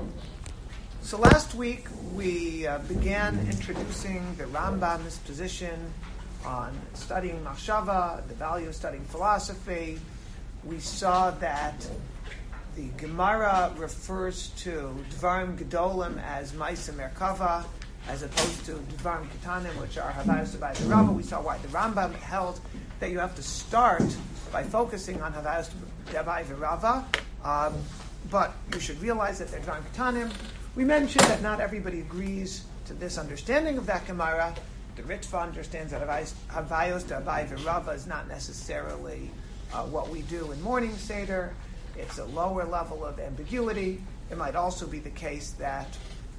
So last week we began introducing the Rambam's position on studying Machshava, the value of studying philosophy. We saw that the Gemara refers to Dvarim Gedolim as Ma'aseh Merkava, as opposed to Dvarim Ketanim, which are Havayos D'Avai V'Rava. We saw why the Rambam held that you have to start by focusing on Havayos D'Avai V'Rava, but you should realize that they're Dvarim Ketanim. We mentioned that not everybody agrees to this understanding of that Gemara. The Ritva understands that Havayos D'Avai V'Rava is not necessarily what we do in morning Seder. It's a lower level of ambiguity. It might also be the case that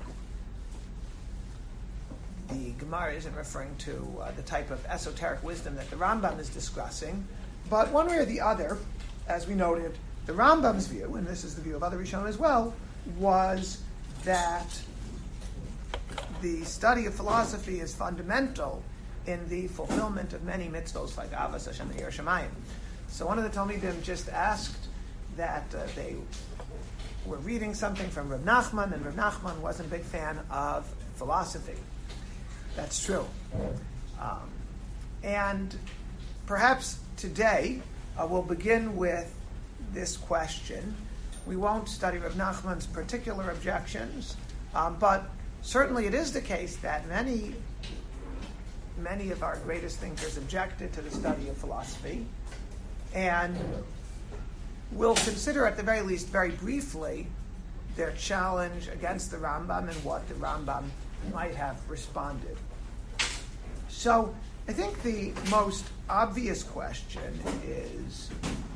the Gemara isn't referring to the type of esoteric wisdom that the Rambam is discussing. But one way or the other, as we noted, the Rambam's view, and this is the view of other Rishonim as well, was that the study of philosophy is fundamental in the fulfillment of many mitzvos like Avos Hashem and Yiras Shamayim. So one of the Talmidim just asked that they were reading something from Reb Nachman, and Reb Nachman wasn't a big fan of philosophy. That's true. And perhaps today we'll begin with this question. We won't study Reb Nachman's particular objections, but certainly it is the case that many of our greatest thinkers objected to the study of philosophy, and we'll consider at the very least, very briefly, their challenge against the Rambam and what the Rambam might have responded. So I think the most obvious question is,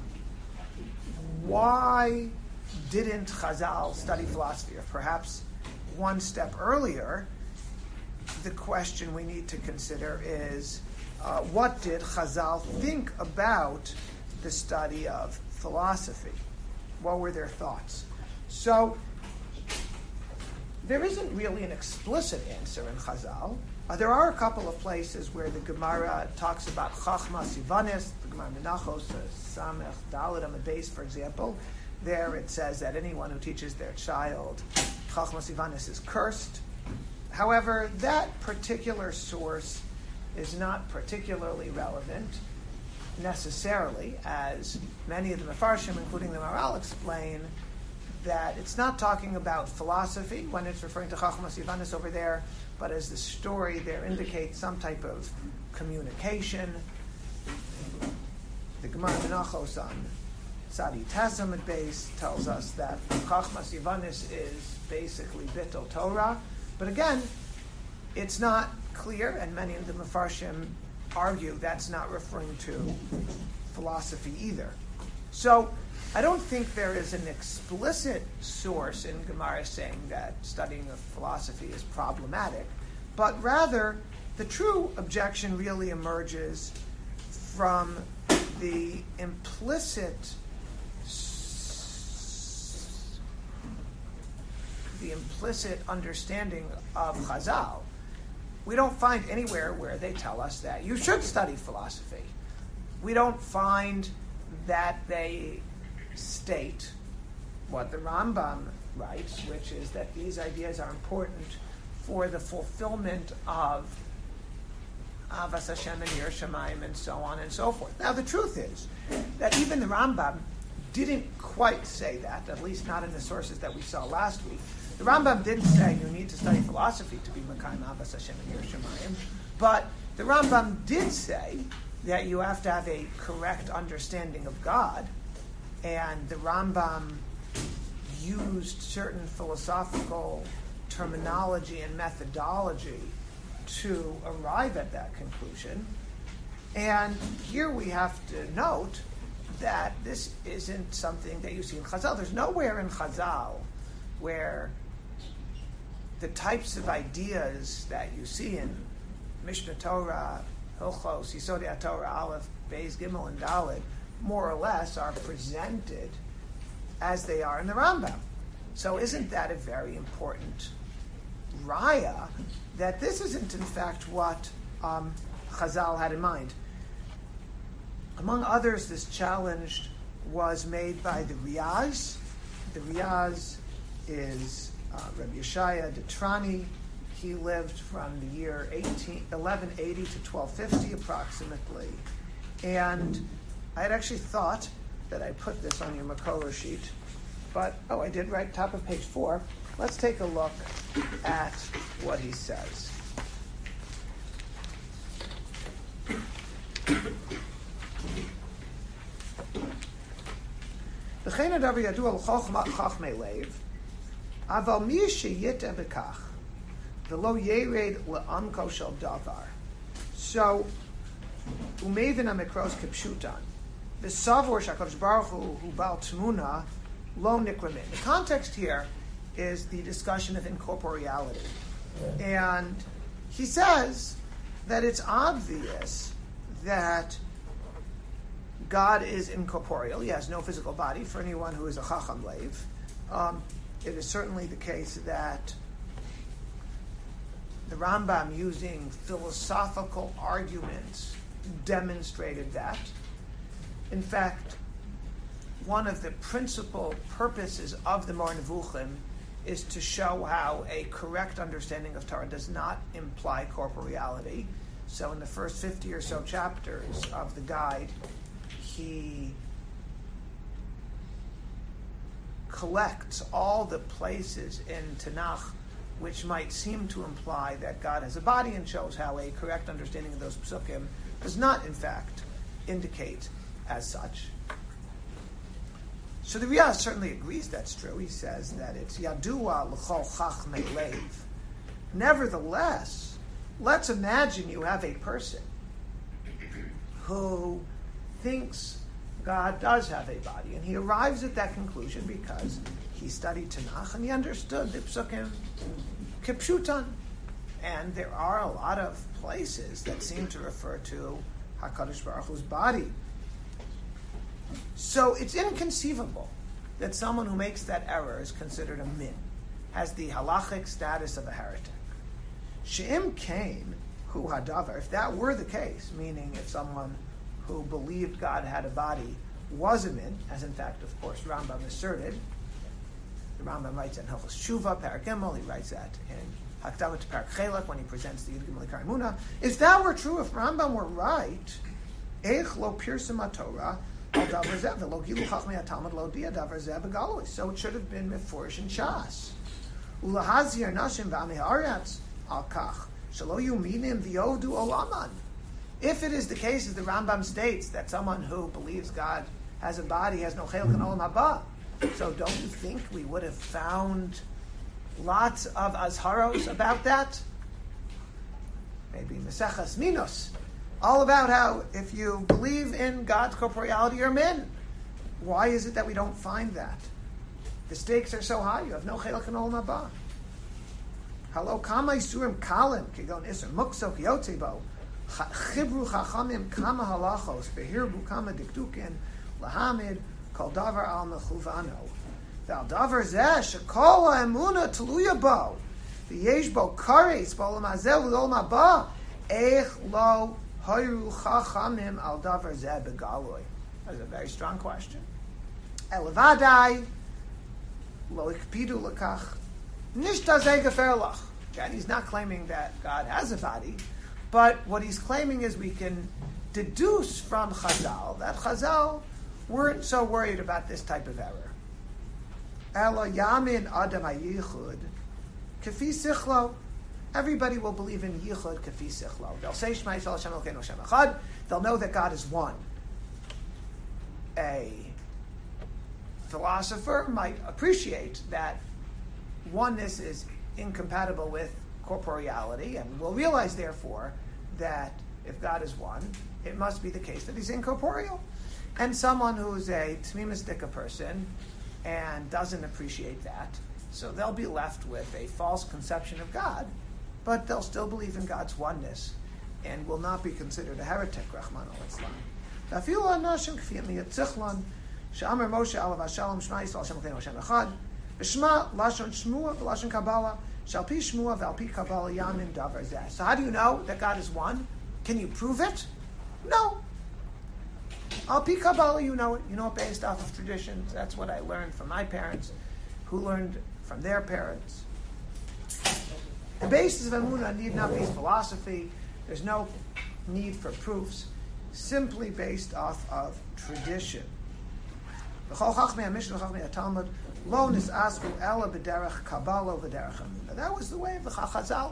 why didn't Chazal study philosophy? Or perhaps one step earlier, the question we need to consider is, what did Chazal think about the study of philosophy? What were their thoughts? So there isn't really an explicit answer in Chazal. There are a couple of places where the Gemara talks about Chachma Sivanis, the Gemara Menachos, Samech Daled Amud Beis, for example. There it says that anyone who teaches their child Chachma Sivanis is cursed. However, that particular source is not particularly relevant necessarily, as many of the Mefarshim, including the Maharal, explain that it's not talking about philosophy when it's referring to Chachma Sivanis over there, but as the story there indicates some type of communication. The Gemara Menachos on Tzadi Tes Amud Beis tells us that Chachma Sivanis is basically Bittul Torah, but again, it's not clear, and many of the Mefarshim argue that's not referring to philosophy either. So I don't think there is an explicit source in Gemara saying that studying of philosophy is problematic, but rather the true objection really emerges from the implicit understanding of Chazal. We don't find anywhere where they tell us that you should study philosophy. We don't find that they state what the Rambam writes, which is that these ideas are important for the fulfillment of Avos Hashem and Yiras Shamayim and so on and so forth. Now the truth is that even the Rambam didn't quite say that, at least not in the sources that we saw last week. The Rambam didn't say you need to study philosophy to be Mekayim Avos Hashem and Yiras Shamayim, but the Rambam did say that you have to have a correct understanding of God, and the Rambam used certain philosophical terminology and methodology to arrive at that conclusion. And here we have to note that this isn't something that you see in Chazal. There's nowhere in Chazal where the types of ideas that you see in Mishnah Torah, Hilchos, Yisodei HaTorah, Aleph, Beis, Gimel, and Daled, more or less are presented as they are in the Rambam. So isn't that a very important raya that this isn't in fact what Chazal had in mind? Among others, this challenge was made by the Riyaz. The Riyaz is Rabbi Yeshaya Detrani, he lived from the year 1180 to 1250 approximately. And I had actually thought that I put this on your Makola sheet, but, I did right top of page 4. Let's take a look at what he says. V'chein hadavar yadua l'chachmei leiv, aval mi sheyiteh b'kach, v'lo yered le'amko shel davar. So, umevin amikros kipshutan, v'savor shakadosh baruch hu bal tmuna lo nikramin. The context here is the discussion of incorporeality. And he says that it's obvious that God is incorporeal. He has no physical body for anyone who is a chacham leiv. It is certainly the case that the Rambam, using philosophical arguments, demonstrated that. In fact, one of the principal purposes of the Moreh Nevuchim is to show how a correct understanding of Torah does not imply corporeality. So in the first 50 or so chapters of the guide, he collects all the places in Tanakh which might seem to imply that God has a body, and shows how a correct understanding of those psukim does not, in fact, indicate as such. So the Riyaz certainly agrees that's true. He says that it's Yadua l'chol chachmei leiv. Nevertheless, let's imagine you have a person who thinks God does have a body, and he arrives at that conclusion because he studied Tanakh and he understood the psukim kipshutan. And there are a lot of places that seem to refer to HaKadosh Baruch Hu's body. So it's inconceivable that someone who makes that error is considered a min, has the halachic status of a heretic. She'im kain hu hadavar, if that were the case, meaning if someone who believed God had a body was a min, as in fact, of course, Rambam asserted. The Rambam writes that in Hilchos Tshuva, Parak Gimel, he writes that in Hakdama to Parak Chelek when he presents the Yud Gimel Ikar Emunah. If that were true, if Rambam were right, Eich lo pirsum haTorah al davar zeh v'lo gilu chachmei haTalmud lo dia davar zeh b'galui. So it should have been meforish and shas. Ulahazir nashim v'amei haaretz al kach shelo yuminim v'yovdu olaman. If it is the case, as the Rambam states, that someone who believes God has a body has no chelek in olam haba, so don't you think we would have found lots of azharos about that? Maybe Maseches Minos, all about how if you believe in God's corporeality, you're min. Why is it that we don't find that? The stakes are so high, you have no chelek in olam haba. Halo kama isurim kalim kigon iser mukso kiyotzebo chibru chachamim kama halachos behirbu kama dikdukin lahamid kol davar al mechuvano v'al davar zeh shekol ha'emuna tluya bo v'yesh bo kares b'olam hazeh v'olam haba eich lo hayru chachamim al davar zeh begaloi. That's a very strong question. Elevadai lo ikpidu lekach nishta zeh gefer lach. And he's not claiming that God has a body, but what he's claiming is we can deduce from Chazal that Chazal weren't so worried about this type of error. Ela yamin adam hayichud kafi sichlo. Everybody will believe in yichud kafi sichlo. They'll say Shema Yisrael Hashem Elokeinu Hashem Echad. They'll know that God is one. A philosopher might appreciate that oneness is incompatible with corporeality, and will realize, therefore, that if God is one, it must be the case that he's incorporeal. And someone who's a tmimus dika person and doesn't appreciate that, so they'll be left with a false conception of God, but they'll still believe in God's oneness and will not be considered a heretic, Rahman al-Islam. V'afilu ha'nashim k'fi miyatzichlon she'amar Moshe alav ha'shalom Shema Yisrael Hashem Elokeinu Hashem Echad B'shma lashon shmua v'lashon kabbalah shalpi shmua v'alpi kabbalah yamin davar zeh. So how do you know that God is one? Can you prove it? No. Alpi kabbalah, you know it. You know it based off of traditions. That's what I learned from my parents, who learned from their parents. The basis of Emunah need not be philosophy. There's no need for proofs, simply based off of tradition. That was the way of the Chazal.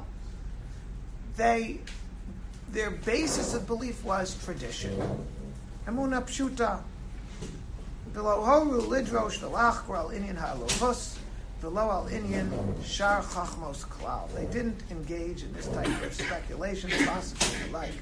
Their basis of belief was tradition. Emunah pshuta. Below horu lidrosh v'lachkor al inyan ha'alovus, below al inyan shar chachmos klal. They didn't engage in this type of speculation, philosophy, and the like.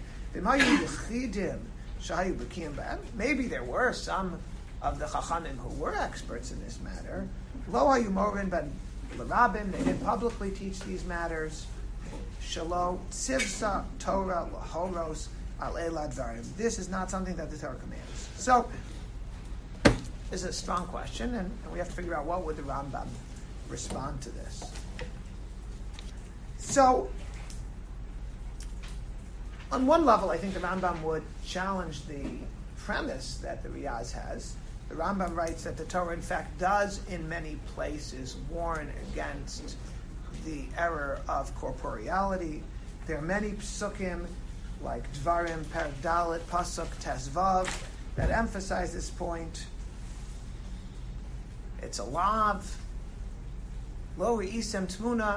Maybe there were some of the chachamim who were experts in this matter. Lo hayu morin ben l'rabim. They didn't publicly teach these matters. Shalo tzivsa Torah lahoros al elad varim. This is not something that the Torah commands. So, this is a strong question, and we have to figure out what would the Rambam respond to this. So, on one level, I think the Rambam would challenge the premise that the Riyaz has. The Rambam writes that the Torah, in fact, does in many places warn against the error of corporeality. There are many psukim, like Dvarim, Perek Dalet, Pasuk, Tezvav, that emphasize this point. It's a lav, lo re'isem tmuna.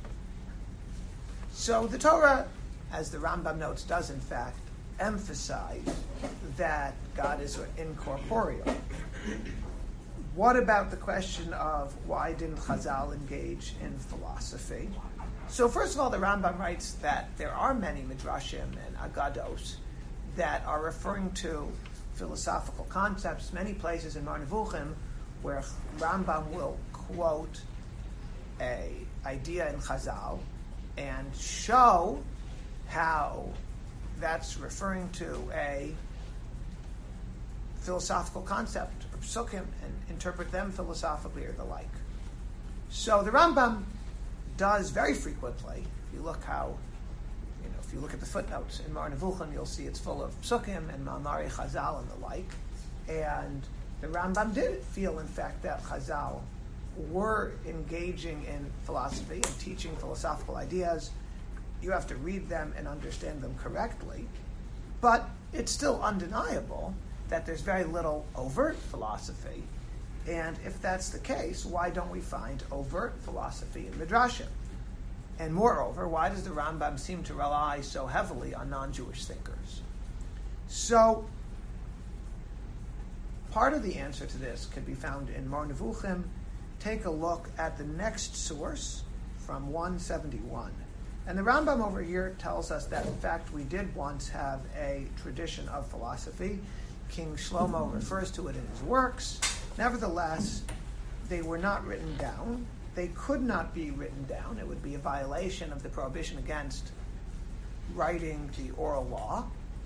So the Torah, as the Rambam notes, does in fact emphasize that God is incorporeal. What about the question of why didn't Chazal engage in philosophy? So first of all, the Rambam writes that there are many midrashim and agados that are referring to philosophical concepts. Many places in Mar Nevuchim where Rambam will quote a idea in Chazal and show how that's referring to a philosophical concept or psukim and interpret them philosophically or the like. So the Rambam does very frequently. If you look if you look at the footnotes in Mar Nevuchim, you'll see it's full of psukim and Ma'amari Chazal and the like. And the Rambam did feel, in fact, that Chazal were engaging in philosophy and teaching philosophical ideas. You have to read them and understand them correctly. But it's still undeniable that there's very little overt philosophy. And if that's the case, why don't we find overt philosophy in Midrashim? And moreover, why does the Rambam seem to rely so heavily on non-Jewish thinkers? So, part of the answer to this can be found in Mar Nevuchim. Take a look at the next source from 171. And the Rambam over here tells us that, in fact, we did once have a tradition of philosophy. King Shlomo refers to it in his works. Nevertheless, they were not written down. They could not be written down. It would be a violation of the prohibition against writing the oral law.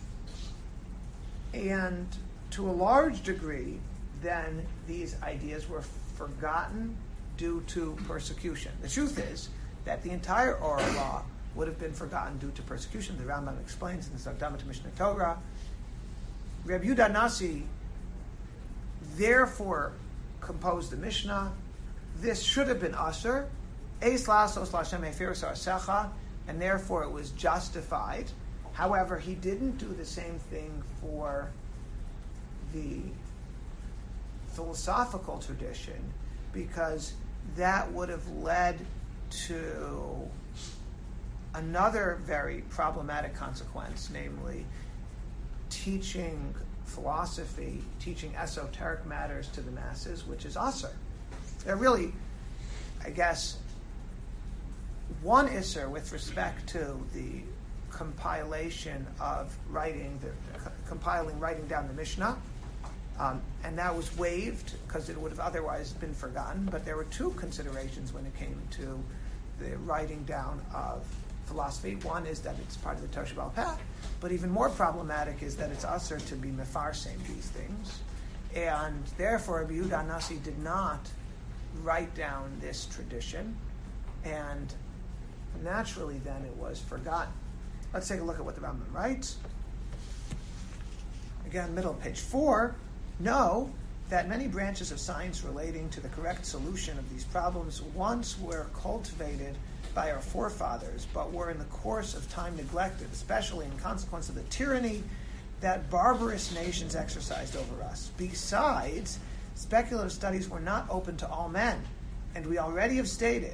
And to a large degree, then these ideas were forgotten due to persecution. The truth is that the entire oral law would have been forgotten due to persecution. The Rambam explains in the Zakdama to Mishnah Torah. Reb Yehuda Nasi therefore composed the Mishnah. This should have been Asher, Eis Lasos Lashem Hefir Sarsecha, and therefore it was justified. However, he didn't do the same thing for the philosophical tradition, because that would have led to another very problematic consequence, namely teaching philosophy, teaching esoteric matters to the masses, which is Asr. There really, I guess, one Isser with respect to the compilation of writing down the Mishnah, and that was waived because it would have otherwise been forgotten. But there were two considerations when it came to the writing down of philosophy. One is that it's part of the Torah Sheba'al Peh, but even more problematic is that it's usher to be mefarsem these things, and therefore Rabbi Yehuda Nasi did not write down this tradition, and naturally then it was forgotten. Let's take a look at what the Rambam writes. Again, middle of page 4. No, that many branches of science relating to the correct solution of these problems once were cultivated by our forefathers, but were in the course of time neglected, especially in consequence of the tyranny that barbarous nations exercised over us. Besides, speculative studies were not open to all men, and we already have stated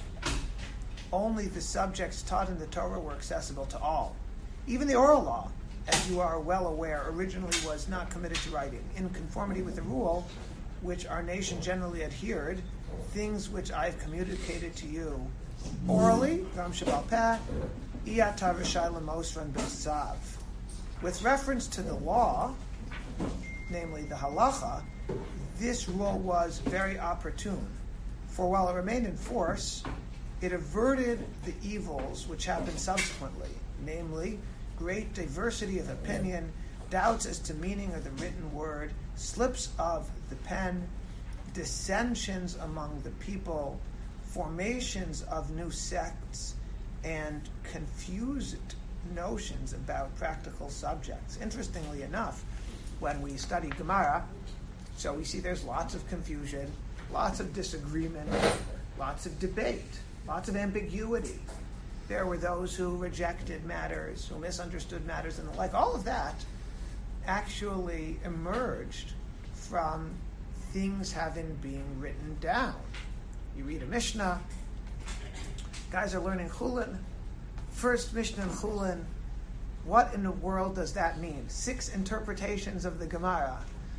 only the subjects taught in the Torah were accessible to all. Even the oral law, as you are well aware, originally was not committed to writing. In conformity with the rule which our nation generally adhered, things which I have communicated to you orally, Ram Shabal Peh, Iyata Rishai Lemosran B'Tzav. With reference to the law, namely the halacha, this rule was very opportune, for while it remained in force, it averted the evils which happened subsequently, namely great diversity of opinion, doubts as to meaning of the written word, slips of the pen, dissensions among the people, formations of new sects, and confused notions about practical subjects. Interestingly enough, when we study Gemara, so we see there's lots of confusion, lots of disagreement, lots of debate, lots of ambiguity. There were those who rejected matters, who misunderstood matters, and the like. All of that actually emerged from things having been written down. You read a Mishnah, guys are learning Chulin, first Mishnah in Chulin, what in the world does that mean? 6 interpretations of the Gemara.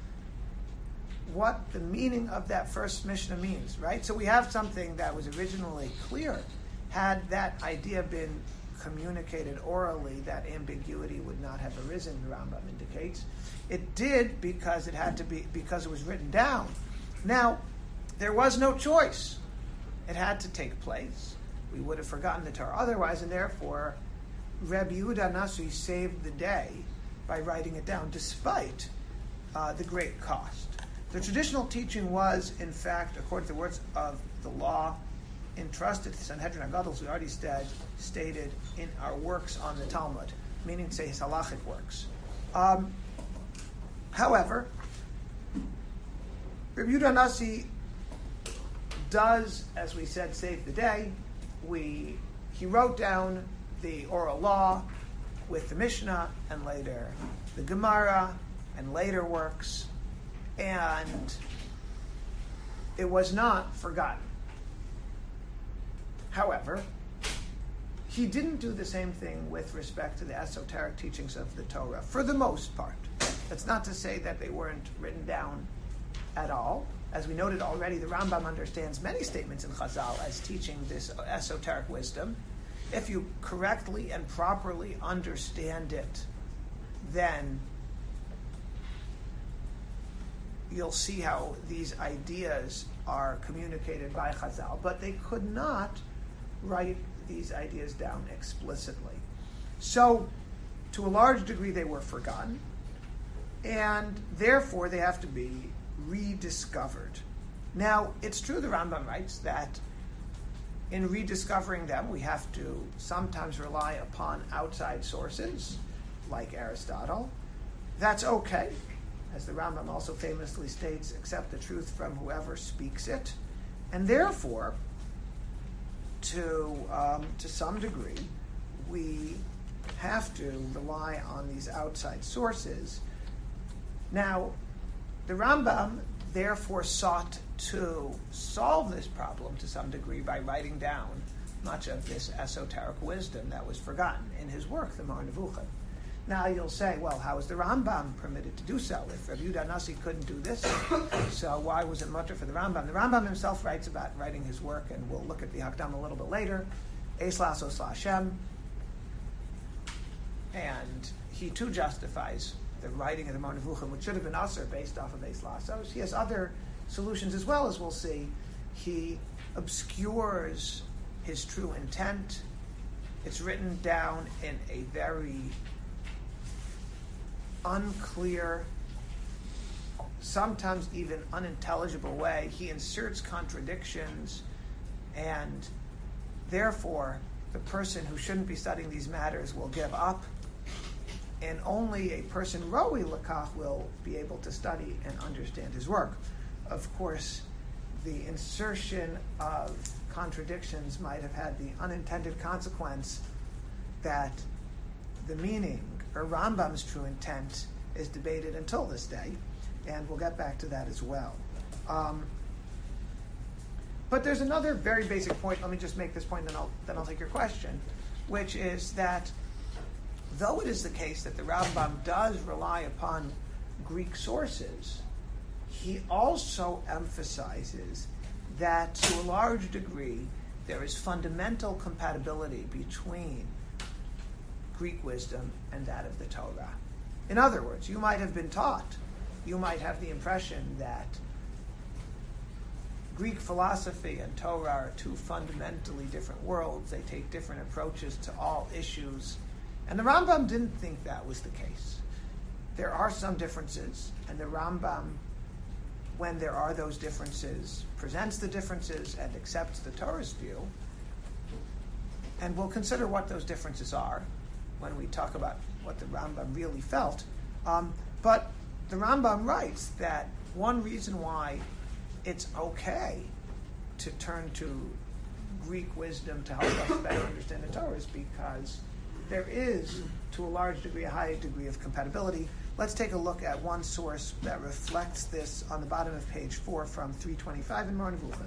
What the meaning of that first Mishnah means, right? So we have something that was originally clear. Had that idea been communicated orally, that ambiguity would not have arisen, the Rambam indicates. It did because it had to be, because it was written down. Now, there was no choice. It had to take place. We would have forgotten the Torah otherwise, and therefore, Reb Yehuda Nasi saved the day by writing it down, despite the great cost. The traditional teaching was, in fact, according to the words of the law, entrusted to Sanhedrin HaGadol, as we already stated in our works on the Talmud, meaning to say his halachic works. However, Reb Yehuda Nasi does, as we said, save the day. He wrote down the oral law with the Mishnah and later the Gemara and later works, and it was not forgotten. However, he didn't do the same thing with respect to the esoteric teachings of the Torah, for the most part. That's not to say that they weren't written down at all. As we noted already, the Rambam understands many statements in Chazal as teaching this esoteric wisdom. If you correctly and properly understand it, then you'll see how these ideas are communicated by Chazal, but they could not write these ideas down explicitly. So, to a large degree, they were forgotten, and therefore they have to be rediscovered. Now, it's true, the Rambam writes, that in rediscovering them, we have to sometimes rely upon outside sources, like Aristotle. That's okay. As the Rambam also famously states, accept the truth from whoever speaks it. And therefore, to some degree, we have to rely on these outside sources. Now, the Rambam therefore sought to solve this problem to some degree by writing down much of this esoteric wisdom that was forgotten in his work, the Mar Nevuchim. Now you'll say, well, how is the Rambam permitted to do so? If Reb Yehuda Nasi couldn't do this, so why was it mutter for the Rambam? The Rambam himself writes about writing his work, and we'll look at the Hakdam a little bit later, Eis Lasos Hashem, and he too justifies the writing of the Mar Nevuchim, which should have been Aser based off of Eis Lasos. He has other solutions as well, as we'll see. He obscures his true intent. It's written down in a very unclear, sometimes even unintelligible way. He inserts contradictions, and therefore the person who shouldn't be studying these matters will give up, and only a person roi lakach will be able to study and understand his work. Of course, the insertion of contradictions might have had the unintended consequence that the meaning, or Rambam's true intent, is debated until this day, and we'll get back to that as well. But there's another very basic point. Let me just make this point, then I'll take your question, which is that though it is the case that the Rambam does rely upon Greek sources, he also emphasizes that to a large degree there is fundamental compatibility between Greek wisdom and that of the Torah. In other words, you might have been taught, you might have the impression that Greek philosophy and Torah are two fundamentally different worlds. They take different approaches to all issues. And the Rambam didn't think that was the case. There are some differences, and the Rambam, when there are those differences, presents the differences and accepts the Torah's view. And we'll consider what those differences are when we talk about what the Rambam really felt. But the Rambam writes that one reason why it's okay to turn to Greek wisdom to help us better understand the Torah is because there is, to a large degree, a high degree of compatibility. Let's take a look at one source that reflects this on the bottom of page 4 from 325 in Moreh Nevuchim.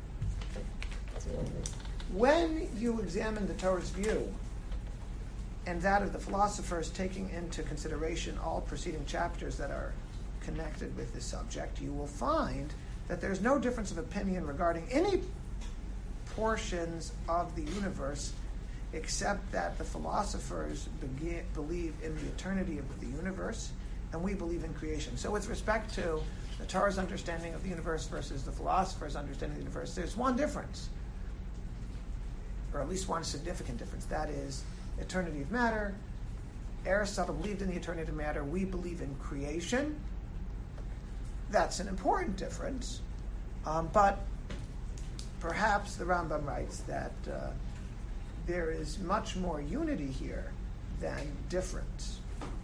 When you examine the Torah's view and that of the philosophers, taking into consideration all preceding chapters that are connected with this subject, you will find that there's no difference of opinion regarding any portions of the universe except that the philosophers believe in the eternity of the universe, and we believe in creation. So with respect to the Torah's understanding of the universe versus the philosophers' understanding of the universe, there's one difference, or at least one significant difference. That is eternity of matter. Aristotle believed in the eternity of matter. We believe in creation. That's an important difference, but perhaps the Rambam writes that there is much more unity here than difference.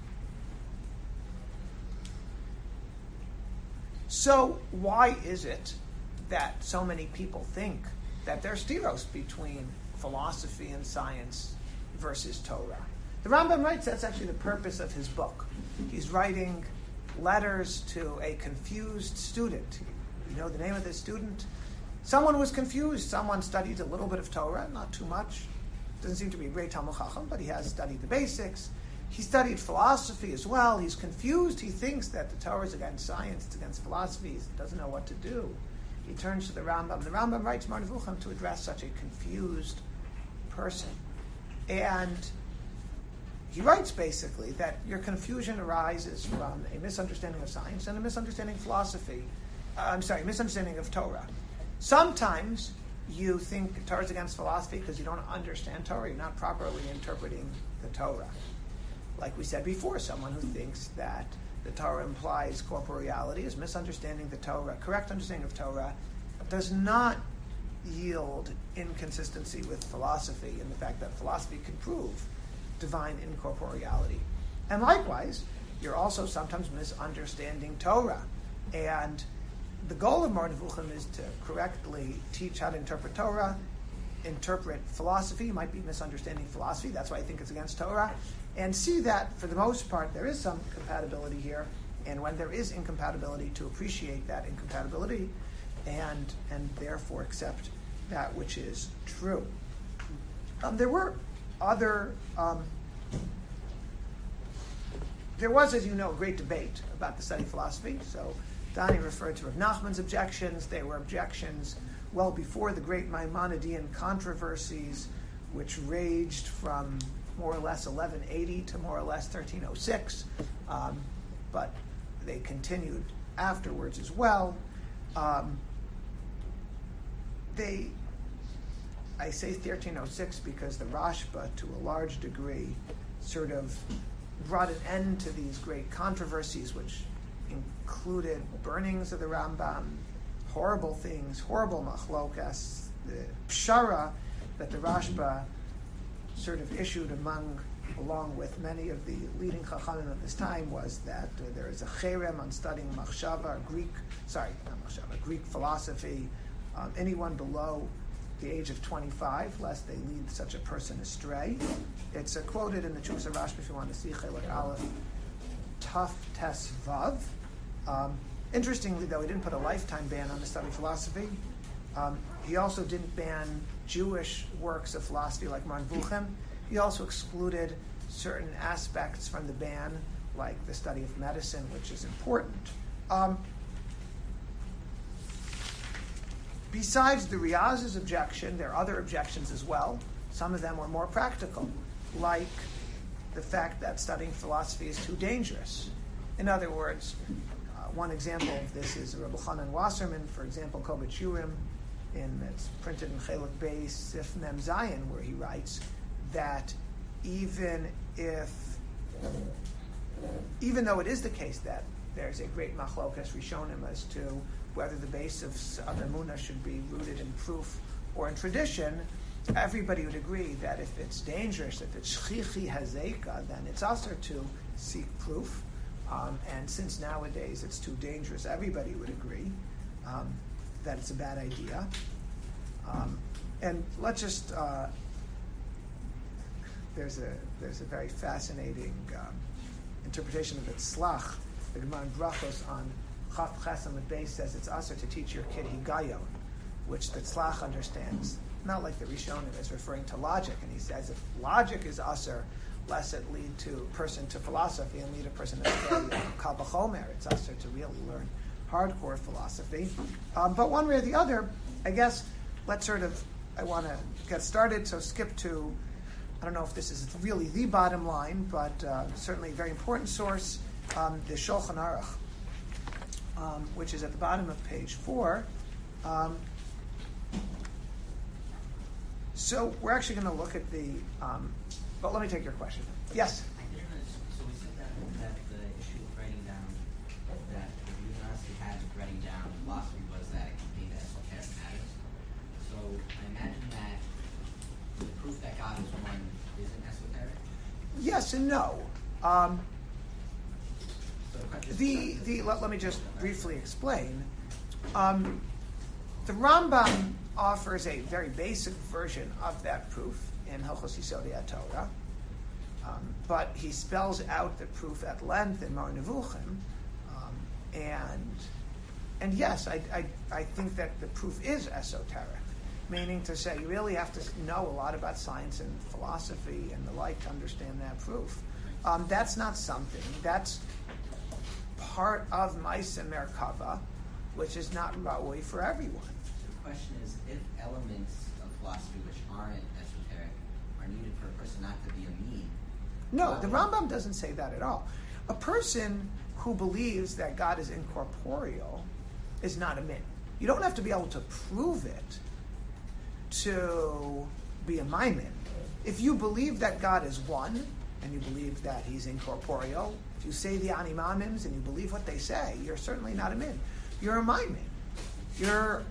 So why is it that so many people think that there's stiros between philosophy and science versus Torah? The Rambam writes that's actually the purpose of his book. He's writing letters to a confused student. You know the name of this student? Someone was confused. Someone studied a little bit of Torah, not too much. Doesn't seem to be a great Talmud Chacham, but he has studied the basics. He studied philosophy as well. He's confused. He thinks that the Torah is against science, it's against philosophy. He doesn't know what to do. He turns to the Rambam. The Rambam writes Moreh Nevuchim to address such a confused person. And he writes basically that your confusion arises from a misunderstanding of science and a misunderstanding of philosophy. Misunderstanding of Torah. Sometimes you think Torah is against philosophy because you don't understand Torah. You're not properly interpreting the Torah. Like we said before, someone who thinks that the Torah implies corporeality is misunderstanding the Torah. Correct understanding of Torah does not yield inconsistency with philosophy in the fact that philosophy can prove divine incorporeality. And likewise, you're also sometimes misunderstanding Torah. And the goal of Moreh Nevuchim is to correctly teach how to interpret Torah, interpret philosophy. You might be misunderstanding philosophy. That's why I think it's against Torah. And see that, for the most part, there is some compatibility here. And when there is incompatibility, to appreciate that incompatibility and therefore accept that which is true. There was, as you know, a great debate about the study of philosophy. So Donnie referred to Rav Nachman's objections. They were objections well before the great Maimonidean controversies, which raged from more or less 1180 to more or less 1306. But they continued afterwards as well. I say 1306 because the Rashba, to a large degree, sort of brought an end to these great controversies, which included burnings of the Rambam, horrible things, horrible machlokas, the pshara that the Rashba sort of issued among along with many of the leading chachamim of this time, was that there is a cherem on studying machshava, Greek philosophy. Anyone below the age of 25, lest they lead such a person astray. It's quoted in the Chuvas Rashba if you want to see Chelik Aleph, Tuf Tes Vav. Interestingly, though, he didn't put a lifetime ban on the study of philosophy. He also didn't ban Jewish works of philosophy like Maran Vuchem. He also excluded certain aspects from the ban, like the study of medicine, which is important. Besides the Riaz's objection, there are other objections as well. Some of them were more practical, like the fact that studying philosophy is too dangerous. In other words, one example of this is Rabbi Chanan Wasserman, for example, Kovach Yurim, it's printed in Chelik Beis Sif Mem Zayin, where he writes that even though it is the case that there's a great machlokas rishonim as to whether the base of emunah should be rooted in proof or in tradition, everybody would agree that if it's dangerous, if it's shchichi hazeka, then it's also to seek proof. And since nowadays it's too dangerous, everybody would agree that it's a bad idea. And let's just there's a very fascinating interpretation of the Tzlach. The Gemara in Brachos on Chaf Chesam and Beis says it's usher to teach your kid higayon, which the Tzlach understands, not like the Rishonim, is referring to logic. And he says if logic is usher, lest it lead to person to philosophy and lead a person to Kal B'chomer, it's usher to really learn hardcore philosophy. But one way or the other, I guess, I want to get started, so skip to, I don't know if this is really the bottom line, but certainly a very important source, the Shulchan Aruch, which is at the bottom of page 4. So we're actually going to look at the, but let me take your question. Yes? So we said that the issue of writing down, that the university had writing down philosophy was that it contained esoteric matters. So I imagine that the proof that God is one isn't esoteric? Yes and no. Let me just briefly explain. The Rambam offers a very basic version of that proof in Hilchos Yisodei HaTorah, but he spells out the proof at length in Mar Nevuchim, and yes, I think that the proof is esoteric, meaning to say you really have to know a lot about science and philosophy and the like to understand that proof. That's not something, that's part of Maisa Merkava, which is not Ra'ui for everyone. The question is, if elements of philosophy which aren't esoteric are needed for a person not to be a mean. No, the Rambam doesn't say that at all. A person who believes that God is incorporeal is not a min. You don't have to be able to prove it to be a maimin. If you believe that God is one, and you believe that he's incorporeal, if you say the animamims and you believe what they say, you're certainly not a min. You're a maimin. You're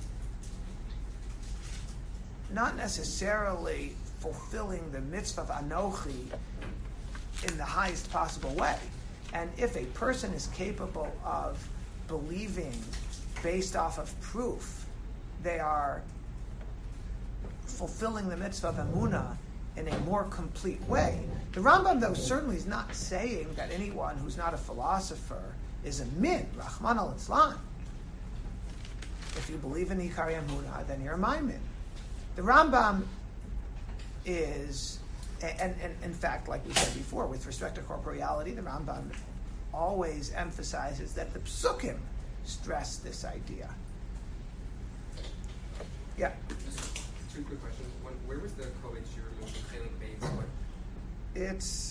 not necessarily fulfilling the mitzvah of Anochi in the highest possible way. And if a person is capable of believing based off of proof, they are fulfilling the mitzvah of Emunah in a more complete way. The Rambam, though, certainly is not saying that anyone who's not a philosopher is a min, Rahman al-Islam. If you believe in Ikari Emunah, then you're a maimin. The Rambam is, and in fact, like we said before, with respect to corporeality, the Rambam always emphasizes that the Psukim stress this idea. Yeah? Just two quick questions. One, where was the Kovach Yurim in Chelik Beis? It's,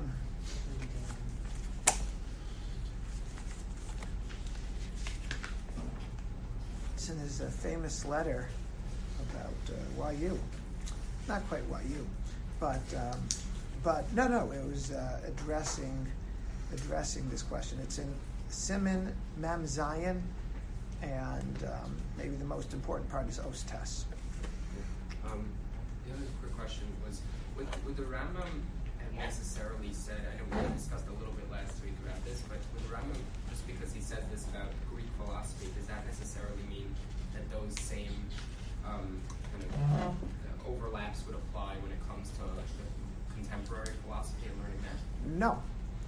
it's in his famous letter about YU. Not quite YU, but no, it was addressing this question. It's in Siman Mem Zayin, and maybe the most important part is Ostes. The other quick question was, would the Rambam have necessarily said, I know we discussed a little bit last week about this, but with Rambam, just because he says this about Greek philosophy, does that necessarily mean that those same kind of overlaps would apply when it comes to contemporary philosophy and learning that? No.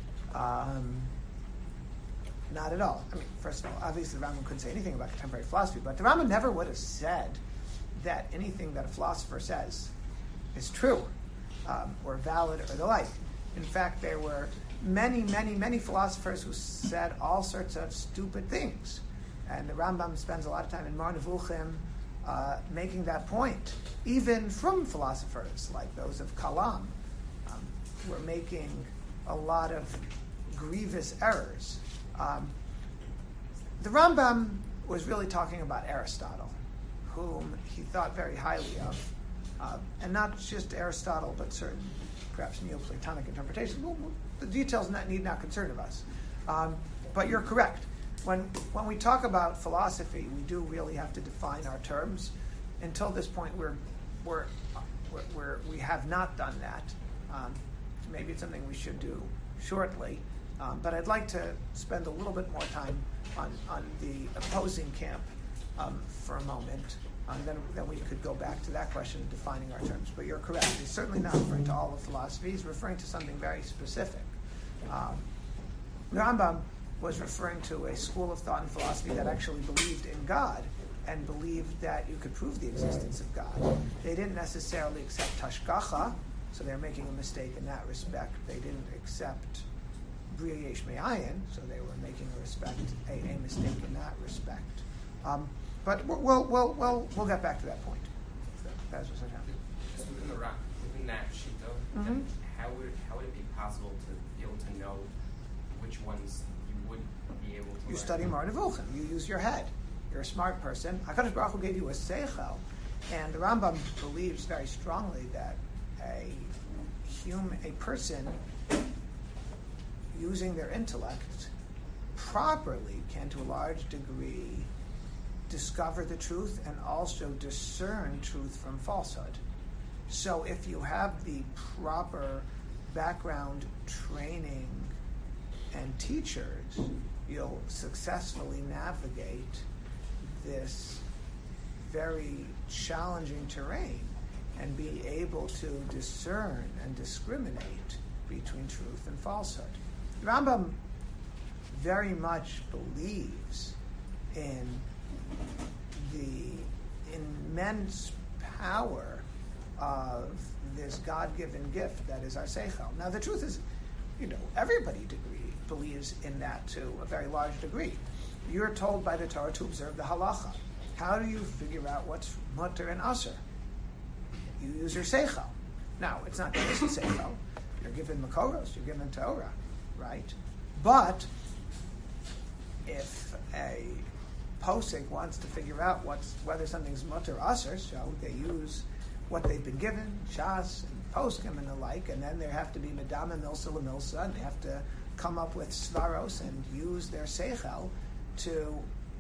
Not at all. I mean, first of all, obviously the Rambam couldn't say anything about contemporary philosophy, but the Rambam never would have said that anything that a philosopher says is true or valid or the like. In fact, there were many, many, many philosophers who said all sorts of stupid things. And the Rambam spends a lot of time in Mar Nevuchim making that point, even from philosophers like those of Kalam, who are making a lot of grievous errors. The Rambam was really talking about Aristotle, whom he thought very highly of, and not just Aristotle, but certain, perhaps Neoplatonic interpretations. Well, the details need not concern of us. But you're correct. When we talk about philosophy, we do really have to define our terms. Until this point, we have not done that. Maybe it's something we should do shortly. But I'd like to spend a little bit more time on the opposing camp for a moment. Then we could go back to that question of defining our terms. But you're correct. He's certainly not referring to all of philosophy. He's referring to something very specific. Rambam was referring to a school of thought and philosophy that actually believed in God and believed that you could prove the existence of God. They didn't necessarily accept Tashgacha, so they're making a mistake in that respect. They didn't accept Bria Yesh Me'ayin, so they were making a mistake in that respect. But we'll get back to that point. That's what's happening. Just within that shita, then how would it be possible to be able to know which ones you would be able to? You learn? study Mar Nevuchim. You use your head. You're a smart person. HaKadosh Baruch Hu gave you a seichel, and the Rambam believes very strongly that a person using their intellect properly can, to a large degree, discover the truth and also discern truth from falsehood. So if you have the proper background training and teachers, you'll successfully navigate this very challenging terrain and be able to discern and discriminate between truth and falsehood. Rambam very much believes in the immense power of this God-given gift that is our seichel. Now, the truth is, everybody believes in that to a very large degree. You're told by the Torah to observe the halacha. How do you figure out what's mutter and aser? You use your seichel. Now, it's not just seichel. You're given makoros, you're given Torah, right? But if a posek wants to figure out whether something's mutter or aser, so they use what they've been given, shas and poskim and the like, and then there have to be medama milsa lemilsa, and they have to come up with svaros and use their seichel to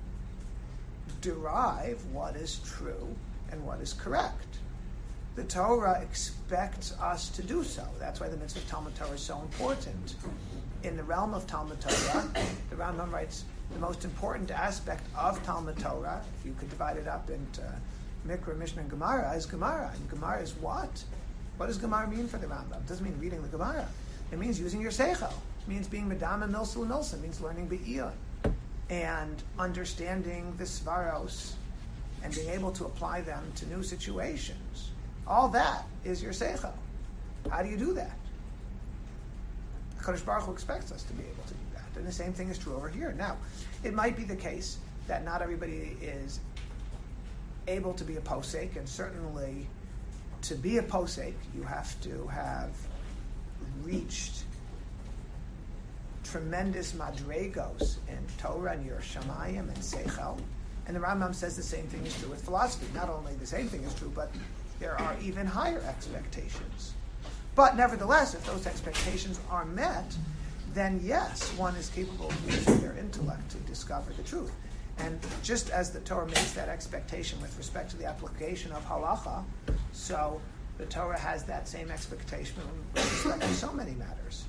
derive what is true and what is correct. The Torah expects us to do so. That's why the mitzvah of Talmud Torah is so important. In the realm of Talmud Torah, the Rambam writes, the most important aspect of Talmud Torah, if you could divide it up into Mikra, Mishnah, and Gemara, is Gemara. And Gemara is what? What does Gemara mean for the Rambam? It doesn't mean reading the Gemara. It means using your seichel. It means being medama milsa l'milsa. It means learning be'iyah and understanding the svaros and being able to apply them to new situations. All that is your seichel. How do you do that? HaKadosh Baruch Hu expects us to be able to do that. And the same thing is true over here. Now, it might be the case that not everybody is able to be a posek, and certainly to be a posek, you have to have reached tremendous madregos in Torah and Yiras Shamayim and Seichel. And the Rambam says the same thing is true with philosophy. Not only the same thing is true, but there are even higher expectations. But nevertheless, if those expectations are met, then yes, one is capable of using their intellect to discover the truth. And just as the Torah makes that expectation with respect to the application of halacha, so the Torah has that same expectation with respect to so many matters.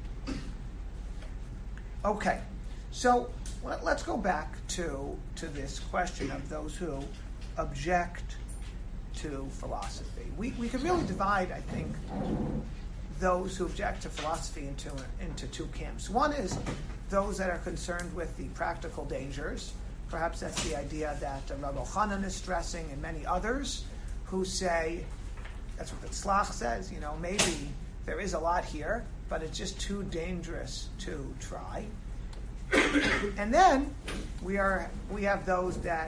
Okay, so let's go back to this question of those who object to philosophy. We could really divide, I think, those who object to philosophy into two camps. One is those that are concerned with the practical dangers. Perhaps that's the idea that Rabbi Elchanan is stressing, and many others who say, that's what the Tzlach says, maybe there is a lot here, but it's just too dangerous to try. And then we have those that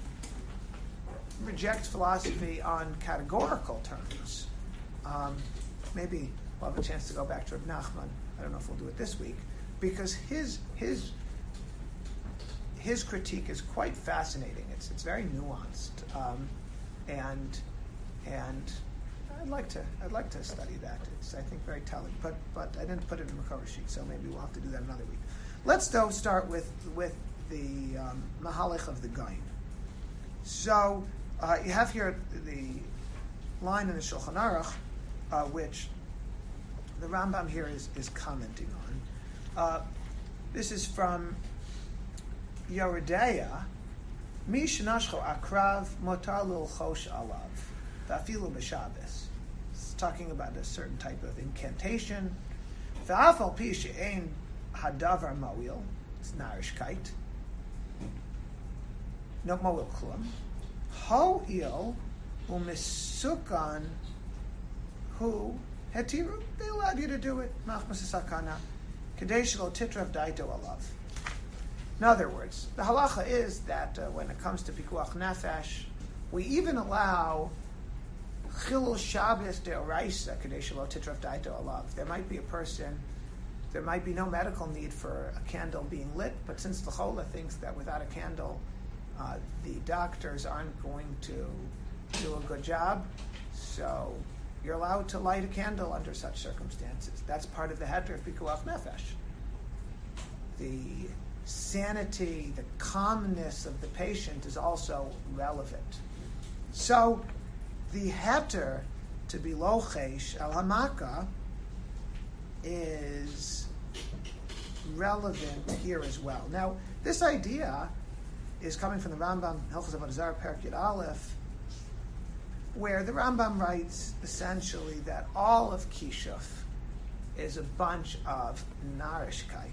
reject philosophy on categorical terms. Maybe we'll have a chance to go back to Reb Nachman. I don't know if we'll do it this week, because his critique is quite fascinating. It's very nuanced, and I'd like to study that. It's, I think, very telling. But I didn't put it in the cover sheet, so maybe we'll have to do that another week. Let's though start with the Mahalach of the Gaon. So you have here the line in the Shulchan Aruch, which the Rambam here is commenting on. This is from Yoredeya. Mi shenashcho akrav motar l'ilchosh alav v'afilu b'Shabbos. It's talking about a certain type of incantation. V'af al pi she'ein hadavar mo'il. It's narishkeit. No mo'il klum. Ho'il u'misukan hu hetiru. They allowed you to do it. Machmas sakana. Kadesh lo titrav daito alav. In other words, the halacha is that when it comes to pikuach nefesh, we even allow chilul Shabbos deoraisa kadesh lo titrav daito alav. There might be a person, there might be no medical need for a candle being lit, but since the Chola thinks that without a candle, the doctors aren't going to do a good job, so you're allowed to light a candle under such circumstances. That's part of the heter of pikuach nefesh. The sanity, the calmness of the patient is also relevant. So the heter to be lochesh al hamaka is relevant here as well. Now, this idea is coming from the Rambam, Hilchos Avodah Zarah, Perek Yud Aleph, where the Rambam writes essentially that all of Kishuf is a bunch of narishkeit.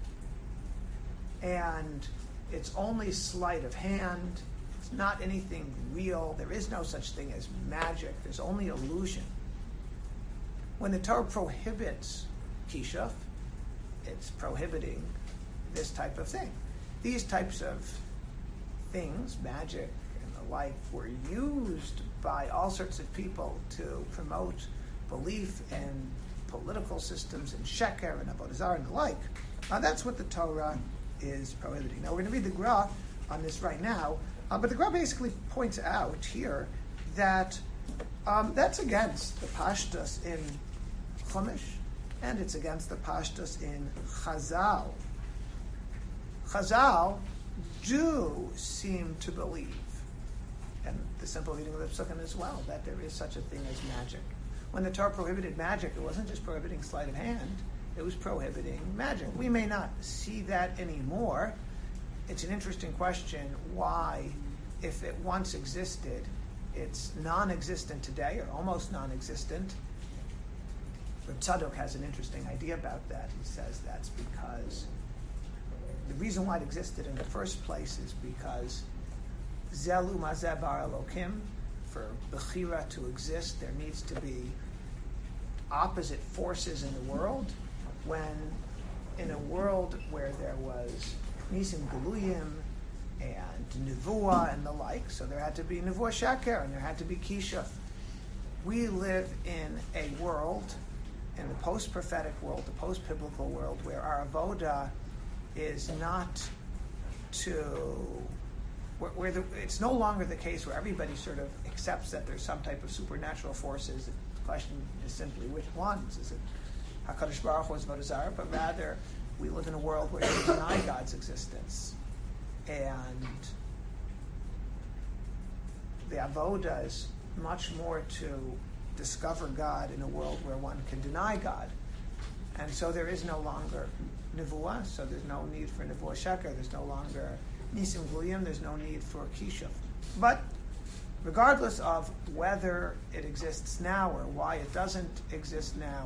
And it's only sleight of hand. It's not anything real. There is no such thing as magic. There's only illusion. When the Torah prohibits kishuf, it's prohibiting this type of thing. These types of things, magic and the like, were used by all sorts of people to promote belief in political systems and sheker and avodah zarah and the like. That's what the Torah is prohibiting. Now we're going to read the Gra on this right now, but the Gra basically points out here that that's against the Pashtus in Chumash, and it's against the Pashtus in Chazal. Chazal do seem to believe, and the simple reading of the Psukim as well, that there is such a thing as magic. When the Torah prohibited magic, it wasn't just prohibiting sleight of hand, it was prohibiting magic. We may not see that anymore. It's an interesting question why, if it once existed, it's non-existent today, or almost non-existent. Reb Tzadok has an interesting idea about that. He says that's because the reason why it existed in the first place is because Zelu Mazeh Bar Elokim, for Bechira to exist, there needs to be opposite forces in the world. When in a world where there was Nisim Geluyim and Nevuah and the like, so there had to be Nevuah Sheker and there had to be Kishuf. We live in a world, in the post-prophetic world, the post-biblical world, where our avoda is not it's no longer the case where everybody sort of accepts that there's some type of supernatural forces. The question is simply which ones. Is it HaKadosh Baruch Hu is avodah zarah, but rather we live in a world where we deny God's existence. And the avoda is much more to discover God in a world where one can deny God. And so there is no longer Nevuah, so there's no need for Nevuah Sheker, there's no longer Nisim Gluyim, there's no need for Kishuf. But regardless of whether it exists now or why it doesn't exist now,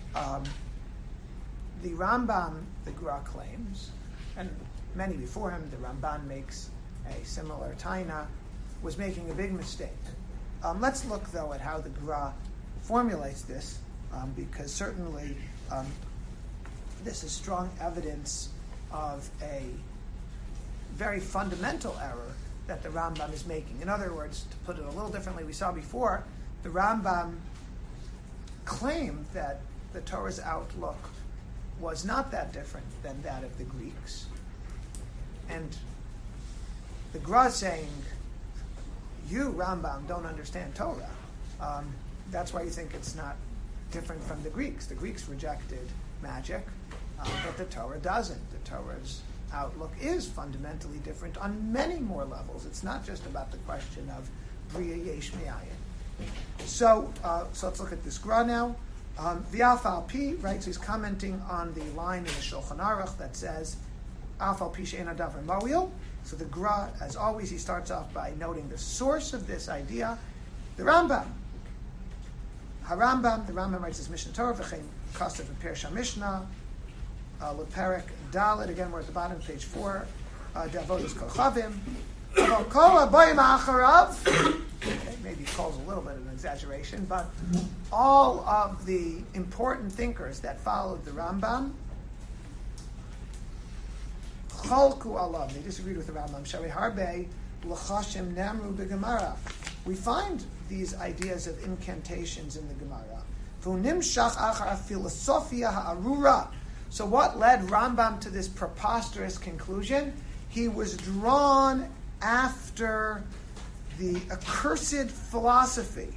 the Rambam, the Gra claims, and many before him, the Ramban makes a similar taina, was making a big mistake. Let's look, though, at how the Gra formulates this, because certainly this is strong evidence of a very fundamental error that the Rambam is making. In other words, to put it a little differently, we saw before, the Rambam claimed that the Torah's outlook was not that different than that of the Greeks. And the Gra is saying, you, Rambam, don't understand Torah. That's why you think it's not different from the Greeks. The Greeks rejected magic, but the Torah doesn't. The Torah's outlook is fundamentally different on many more levels. It's not just about the question of Bria Yesh Me'ayin. So let's look at this Gra now. V'af al pi, right, so he's commenting on the line in the Shulchan Aruch that says, Af al pi she'en adavar mo'il. So the Gra, as always, he starts off by noting the source of this idea, the Rambam. The Rambam writes his Mishnah Torah, v'chein kasav v'perush HaMishnah, Leperek Dalet, again we're at the bottom, page 4, Davodas Kochavim, Aval Kol Habayim Acharav, maybe calls a little bit of an exaggeration, but all of the important thinkers that followed the Rambam, Cholku Alav, they disagreed with the Rambam, Shari Harbe, L'chashim Namru B'Gemara. We find these ideas of incantations in the Gemara. V'unimshach achar philosophia ha'arura. So what led Rambam to this preposterous conclusion? He was drawn after the accursed philosophy.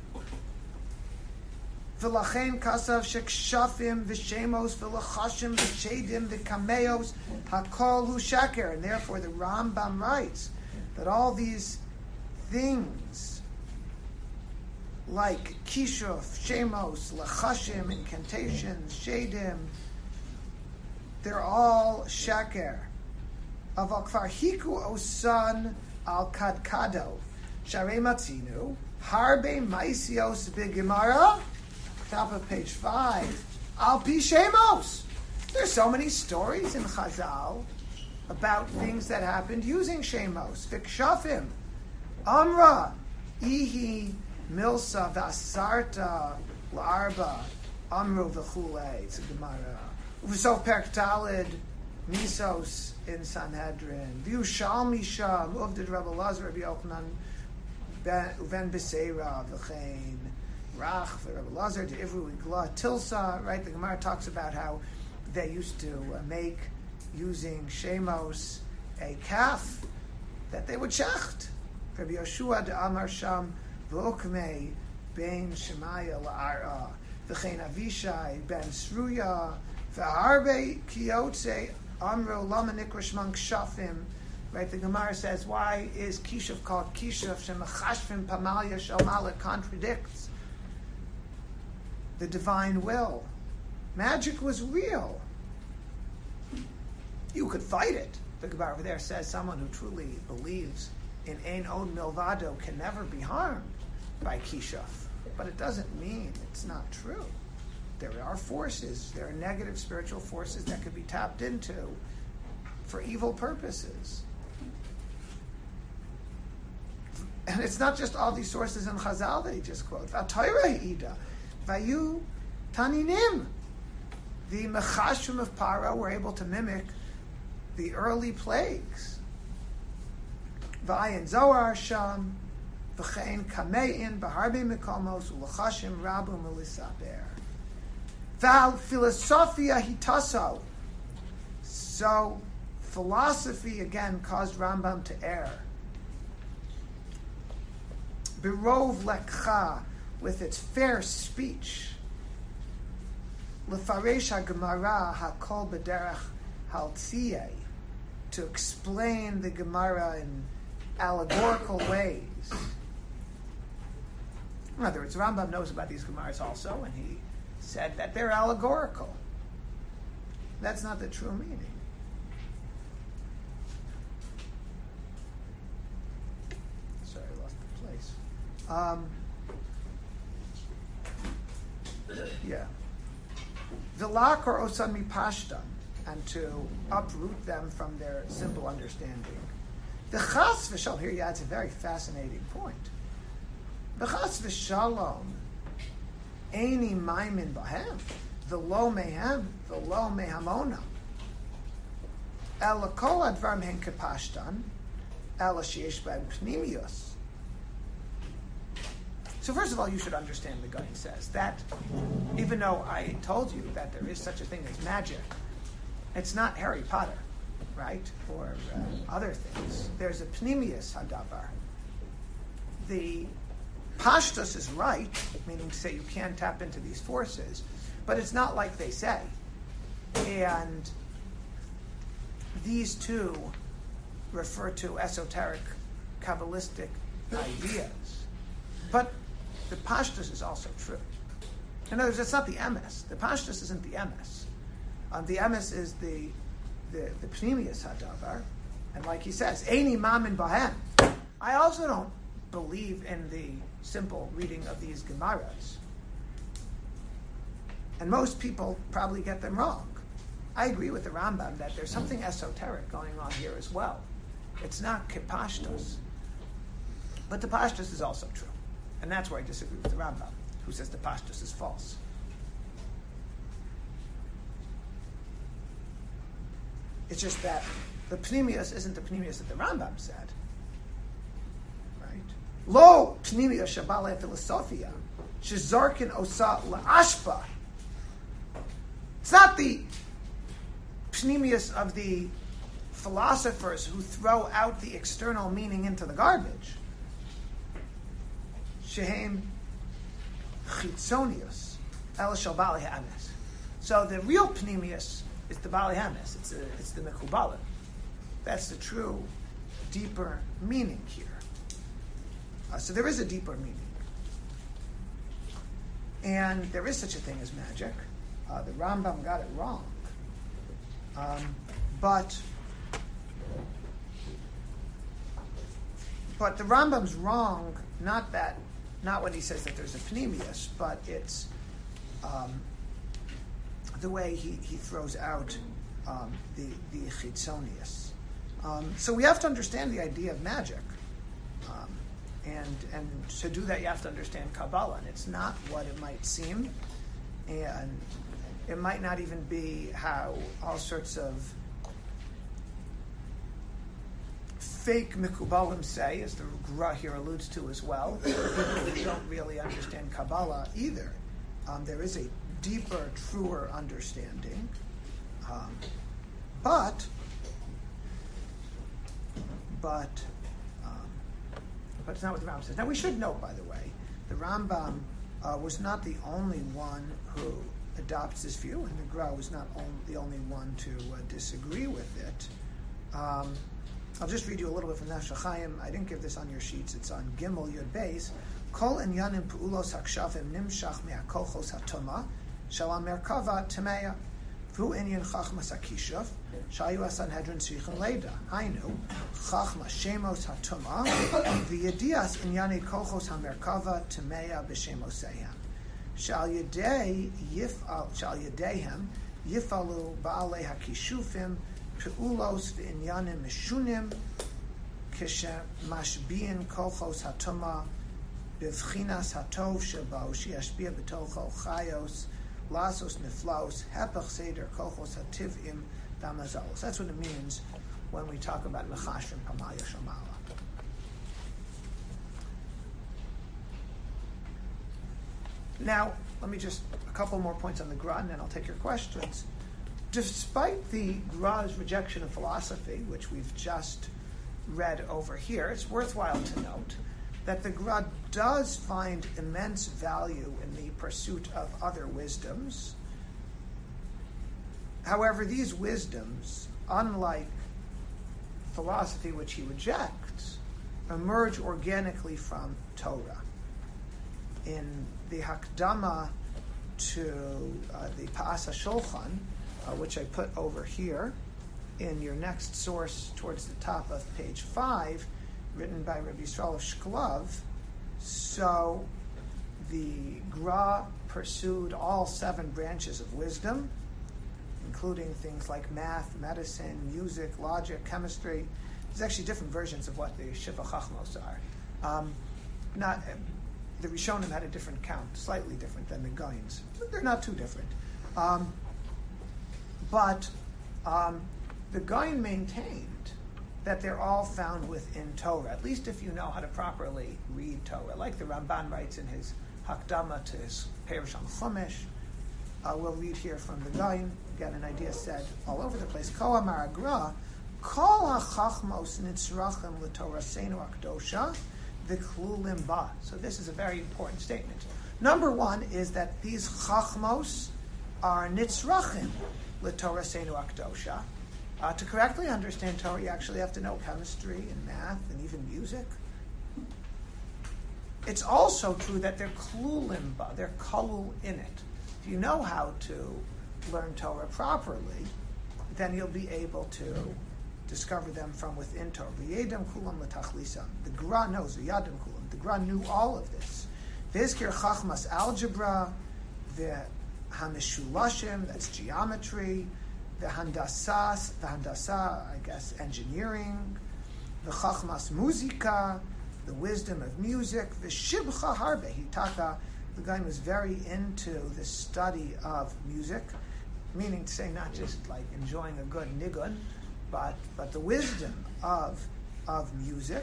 V'lachein kasav shekshafim v'shemos v'lachashim v'shedim v'kameos hakol hu shaker. And therefore the Rambam writes that all these things like kishuf, shemos, lachashim, incantations, shedim, they're all shaker. Aval kvar hiku osan al kadkado sharei matzinu harbe maisios b'gemara. Top of page 5. Al pi shemos. There's so many stories in Chazal about things that happened using shemos. Vikshafim, amra, ihi, milsa, vasarta, larba, amru v'chule. It's a Gemara. Usof Perk Talid, Misos in Sanhedrin. V'yu Shalmi Sham, Uvdid Rabbi Lazar, Rabbi Yochanan, Uven Beseira, V'chein, Rach, Rabbi Lazar, to Ivru Igla, Tilsa, right? The Gemara talks about how they used to make, using Shemos, a calf that they would shecht. Rabbi Yoshua de Amar Sham, V'okmei, Ben Shemaya La'ara, V'chein Avishai, Ben Sruya, V'harbe kiyotze amro lama nikrashman kshafim. Right, the Gemara says, why is Kishuf called Kishuf? Shemachashvim pamalya shalmala contradicts the divine will. Magic was real. You could fight it. The Gemara over there says someone who truly believes in Ein Od Milvado can never be harmed by Kishuf. But it doesn't mean it's not true. There are forces, there are negative spiritual forces that could be tapped into for evil purposes. And it's not just all these sources in Chazal that he just quotes. V'atayra ha'ida, v'ayu taninim. The Mechashim of Paro were able to mimic the early plagues. V'ayin Zohar Sham, v'chein kamein, b'harbe mekomos, u'lachashim rabu melisaber. Val philosophia hitaso. So philosophy again caused Rambam to err. Birov lekcha, with its fair speech. Lefaresh ha-Gemara hakol b'derech haltziyeh, to explain the Gemara in allegorical ways. In other words, Rambam knows about these Gemaras also, and he said that they're allegorical. That's not the true meaning. Sorry, I lost the place. Yeah. Vilak or osan mi pashtan, and to uproot them from their simple understanding. The chas v'shalom, here he adds a very fascinating point. The chas v'shalom, eini maimin bahem, v'lo mehem, v'lo mehamona. El kol advarim hen kepashtan, el sheyesh b'hem pnimius. So first of all, you should understand the guy says that even though I told you that there is such a thing as magic, it's not Harry Potter, right? Or other things. There's a pnimius hadavar. The pashtus is right, meaning to say you can tap into these forces, but it's not like they say. And these two refer to esoteric, Kabbalistic ideas. But the pashtus is also true. In other words, it's not the emes. The pashtus isn't the emes. The emes is the pnimius hadavar, and like he says, eini mamin bahem. I also don't believe in the simple reading of these Gemaras, and most people probably get them wrong. I agree with the Rambam that there's something esoteric going on here as well. It's not kepashtus, but the pashtus is also true. And that's where I disagree with the Rambam, who says the pashtus is false. It's just that the pnimius isn't the pnimius that the Rambam said. Right? Lo pnimius shabale philosophia, shezarkin osa la'ashpa. It's not the pnimius of the philosophers who throw out the external meaning into the garbage. Shehem chitzonius el shel bali ha'emes. So the real pnimius is the bali ha'emes. It's the mekubalim. That's the true, deeper meaning here. So there is a deeper meaning, and there is such a thing as magic. The Rambam got it wrong, but the Rambam's wrong. Not when he says that there's a pnimius, but it's the way he throws out the chitzonius. So we have to understand the idea of magic, and to do that you have to understand Kabbalah, and it's not what it might seem, and it might not even be how all sorts of fake Mekubalim say, as the Gra here alludes to as well, people who don't really understand Kabbalah either. There is a deeper, truer understanding, but it's not what the Rambam says. Now we should note, by the way, the Rambam was not the only one who adopts this view, and the Gra was not the only one to disagree with it. I'll just read you a little bit from Nefesh HaChaim. I didn't give this on your sheets. It's on Gimel Yud Beis. Kol inyanim pu'ulos hakshafim nimshach me'akolchos hatoma shel merkava tameya v'hu inyan chachmas hakishuf shayu hasanhedrin tzrichen leida hainu chachmas shemos hatoma v'yedias inyani kolchos hamerkava tameya b'shemosehem shal yedeihem yifalu ba'alei hakishufim Peulos v'inyanim mishunim k'shemashbiin kolchos hatoma b'vchinas hatov shebo sheyashbia b'tocho chayos lasos niflaos hepach seder kolchos hativim damazalos. That's what it means when we talk about mechashrim pamaya shamala. Now, let me just a couple more points on the Gra, and then I'll take your questions. Despite the Gra's rejection of philosophy, which we've just read over here, it's worthwhile to note that the Gra does find immense value in the pursuit of other wisdoms. However, these wisdoms, unlike philosophy, which he rejects, emerge organically from Torah. in the Hakdama to the Pa'as HaShulchan, which I put over here in your next source towards the top of page 5, written by Rabbi Yisrael of Shklov. So the Gra pursued all 7 branches of wisdom, including things like math, medicine, music, logic, chemistry. There's actually different versions of what the Shiva Chachmos are. The Rishonim had a different count, slightly different than the Goyins. They're not too different. But the Goyin maintained that they're all found within Torah, at least if you know how to properly read Torah. Like the Ramban writes in his Hakdama to his Perush on Chumash. We'll read here from the Goyin. Again, an idea said all over the place. Ko amar Agra, kol hachachmos nitzrachim l'toraseinu akdosha v'klulim ba. So this is a very important statement. Number 1 is that these chachmos are nitzrachim l'toraseinu akdosha. To correctly understand Torah, you actually have to know chemistry and math and even music. It's also true that they're klulim ba, they're kalul in it. If you know how to learn Torah properly, then you'll be able to discover them from within Torah. V'yedem kulam l'tachlisam. The Gra knows, v'yadem kulam. The Gra knew all of this. V'ezkir chachmas algebra, v'hamishulashim, that's geometry, v'handasa, I guess, engineering, v'chachmas muzika, the wisdom of music, v'shibcha harbe hitaka. The guy was very into the study of music, meaning to say not just like enjoying a good nigun, but the wisdom of music.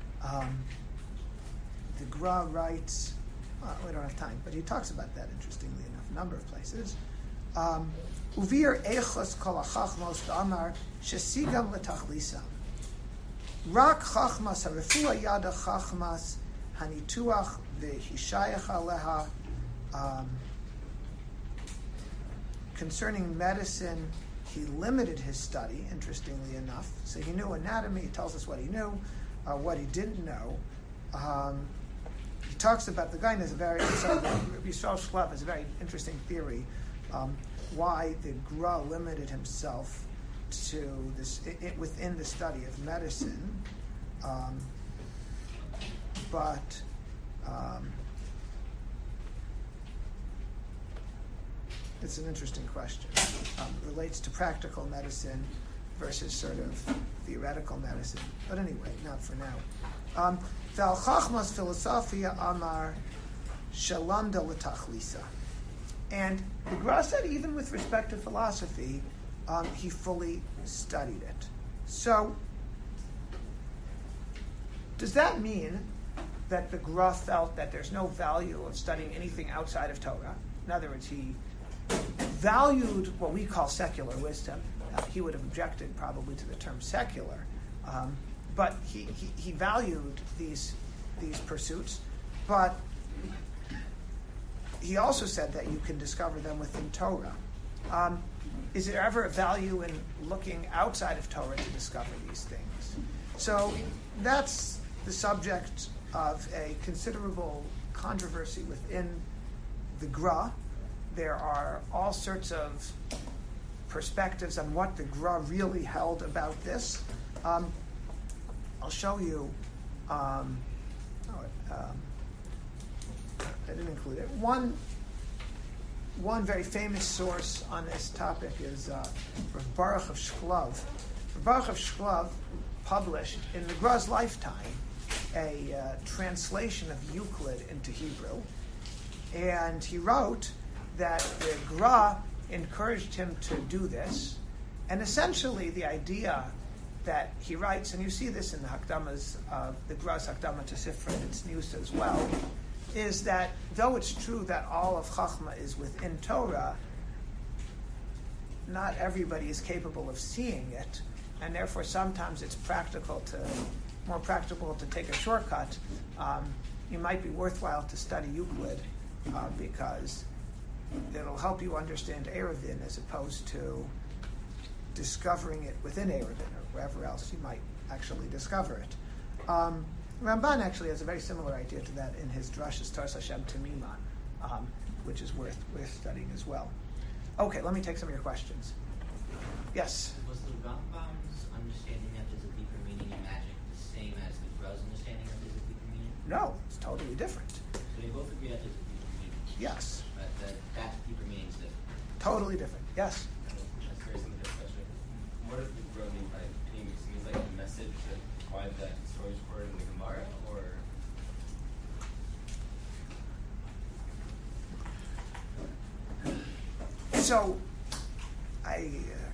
The Gra writes, we don't have time, but he talks about that interestingly enough, a number of places. Uvir echos kol hachachmos da'amar shesigam l'tachlisam. Rak chachmas harefua yada chachmas hanituach v'hishayach aleha. Concerning medicine, he limited his study, interestingly enough. So he knew anatomy, he tells us what he knew, what he didn't know. He talks about, the guy has a very, Yisrael Shklov has a very interesting theory, why the Gra limited himself to this, within the study of medicine. It's an interesting question. It relates to practical medicine versus sort of theoretical medicine. But anyway, not for now. Val Chachmas Philosophia Amar Shalamda L'Tachlisa. And the Gra said even with respect to philosophy, he fully studied it. So, does that mean that the Gra felt that there's no value of studying anything outside of Torah? In other words, he valued what we call secular wisdom. He would have objected probably to the term secular, but he valued these pursuits. But he also said that you can discover them within Torah. Is there ever a value in looking outside of Torah to discover these things? So that's the subject of a considerable controversy within the Gra. There are all sorts of perspectives on what the Gra really held about this. I'll show you. I didn't include it. One very famous source on this topic is Rav Baruch of Shklov. Rav Baruch of Shklov published in the Gra's lifetime a translation of Euclid into Hebrew, and he wrote that the Gra encouraged him to do this, and essentially the idea that he writes, and you see this in the Hakdamas, the Gra's Hakdama to Sifra and its news as well, is that though it's true that all of Chachma is within Torah, not everybody is capable of seeing it, and therefore sometimes it's more practical to take a shortcut. It might be worthwhile to study Euclid because it'll help you understand Eruvin as opposed to discovering it within Eruvin or wherever else you might actually discover it. Ramban actually has a very similar idea to that in his Drashas Tars Hashem Tamima, which is worth studying as well. Okay, let me take some of your questions. Yes? Was the Rambam's understanding that there's a deeper meaning in magic the same as the Gru's understanding that there's a deeper meaning? No, it's totally different. So they both agree that there's a deeper meaning. Yes. But that deeper meaning is different. Totally different. Yes? That's very similar question. What does the Gro mean by Pneumis? It means like the message that required that storage for in the Gemara, or? So, I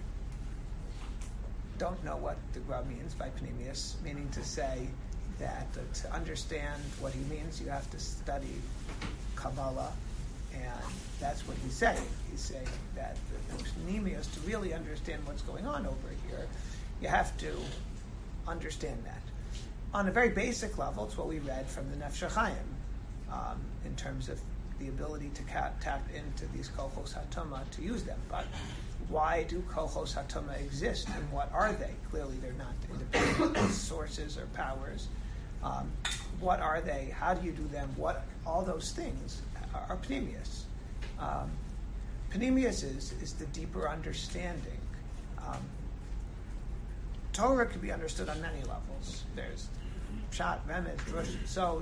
don't know what the Gra means by Pneumius, meaning to say that to understand what he means, you have to study Kabbalah, and that's what he's saying. He's saying that the Pneumius, to really understand what's going on over here, you have to understand that. On a very basic level, it's what we read from the Nefesh HaChaim, in terms of the ability to tap into these Kochos HaTumah to use them. But why do Kochos HaTumah exist, and what are they? Clearly they're not independent sources or powers. What are they? How do you do them? All those things are Pneumius. Pneumius is the deeper understanding. Torah can be understood on many levels. There's Pshat, Remez, Drush, Sod.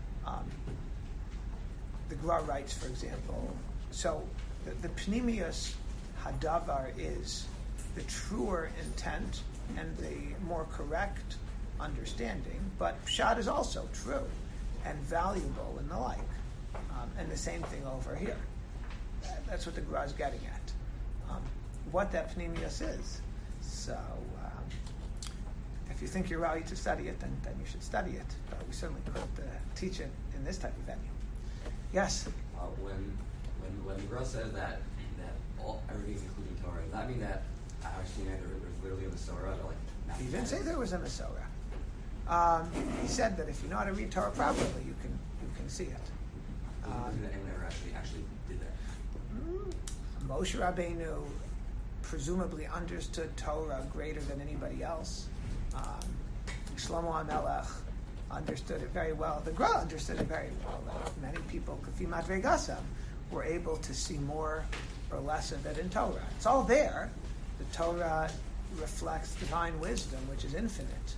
The Gra writes, for example. So the Pneumius Hadavar is the truer intent and the more correct understanding, but Pshat is also true and valuable and the like. And the same thing over here. That's what the Gra is getting at. What that Pneumius is. So if you think you're ready to study it, then you should study it. But we certainly couldn't teach it in this type of venue. Yes? When the Gra says that everything's including Torah, does that mean that actually there was literally a Masorah? He didn't say there was a Masorah. He said that if you know how to read Torah properly, you can see it. Anyone ever actually did that? Moshe Rabbeinu presumably understood Torah greater than anybody else. Shlomo HaMelech understood it very well. The Gra understood it very well. Many people, Kafi Madvegasam, were able to see more or less of it in Torah. It's all there. The Torah reflects divine wisdom, which is infinite.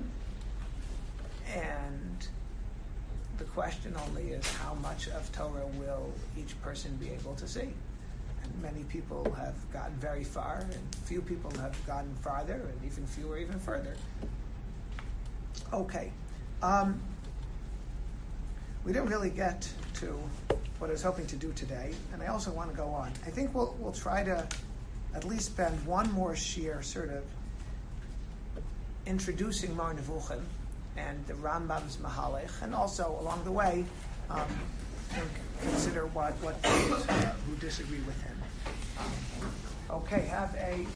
And the question only is how much of Torah will each person be able to see. And many people have gotten very far, and few people have gotten farther, and even fewer even further. Okay. We didn't really get to what I was hoping to do today, and I also want to go on. I think we'll try to at least spend one more shiur sort of introducing Mar Nevuchim and the Rambam's Mahalech, and also along the way consider what who disagree with him. Okay, have a